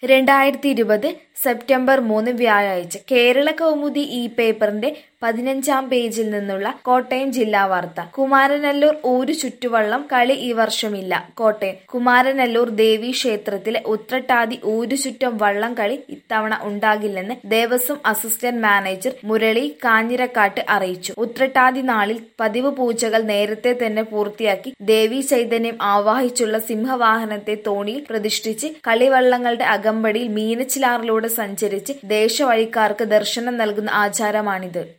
2020 September 3 വ്യാഴാഴ്ച കേരള കൗമുദി ഈ പേപ്പറിന്റെ 15-ാം പേജിൽ നിന്നുള്ള കോട്ടയം ജില്ലാ വാർത്ത. കുമാരനല്ലൂർ ഊരു ചുറ്റുവള്ളം കളി ഈ വർഷമില്ല. കോട്ടയം കുമാരനല്ലൂർ ദേവീ ക്ഷേത്രത്തിലെ ഉത്രട്ടാതി ഊരുചുറ്റം വള്ളം കളി ഇത്തവണ ഉണ്ടാകില്ലെന്ന് ദേവസ്വം അസിസ്റ്റന്റ് മാനേജർ മുരളി കാഞ്ഞിരക്കാട്ട് അറിയിച്ചു. ഉത്രട്ടാതി നാളിൽ പതിവ് പൂജകൾ നേരത്തെ തന്നെ പൂർത്തിയാക്കി ദേവീ ചൈതന്യം ആവാഹിച്ചുള്ള സിംഹവാഹനത്തെ തോണിയിൽ പ്രതിഷ്ഠിച്ച് കളിവള്ളങ്ങളുടെ അകമ്പടിയിൽ മീനച്ചിലാറിലൂടെ സഞ്ചരിച്ച് ദേശവഴിക്കാർക്ക് ദർശനം നൽകുന്ന ആചാരമാണിത്.